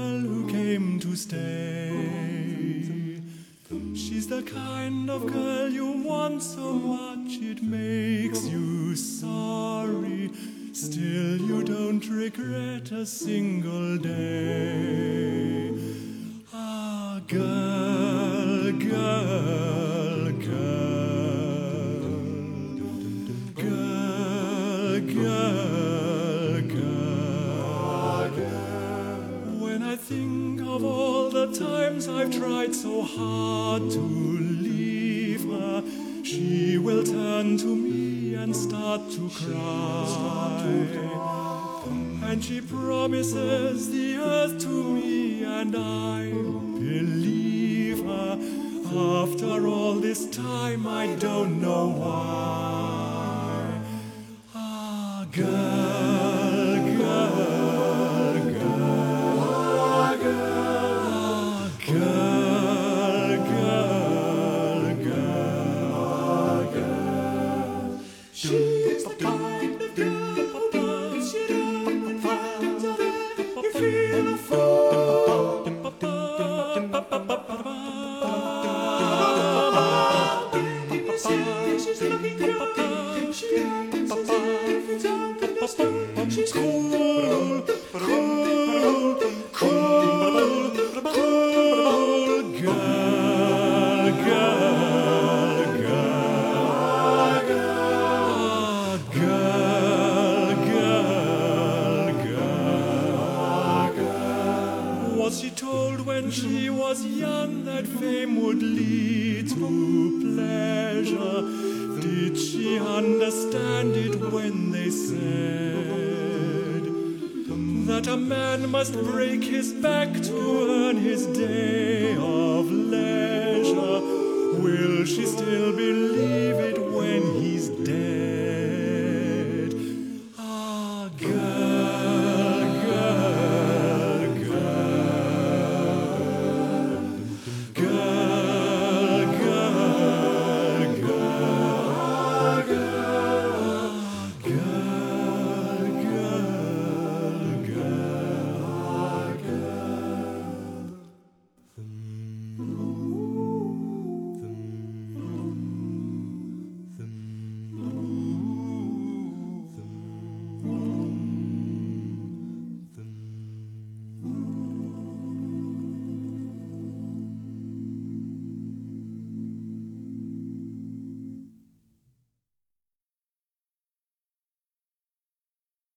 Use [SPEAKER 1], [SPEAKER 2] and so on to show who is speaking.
[SPEAKER 1] girl who came to stay. She's the kind of girl you want so much it makes you sorry. Still you don't regret a single day. Ah, girl, girl, girl, girl, girl, girl. When I think of all the times I've tried so hard to leave her, she will turn to me and start to cry. And she promises the earth to me, and I believe her. After all this time, I don't know why. Ah, girl, girl, girl, ah, girl, girl, girl, girl. She's the kind of girl who gives you diamond finds of it. You feel a fool. People say she's looking young. She acts as if it's understood. She's cool, cool, cool, cool. Girl, girl, girl, girl, girl, girl. Was she told when she was young that fame would lead to pleasure? Did she understand it when they said that a man must break his back to earn his day of leisure? Will she still believe it when he's dead?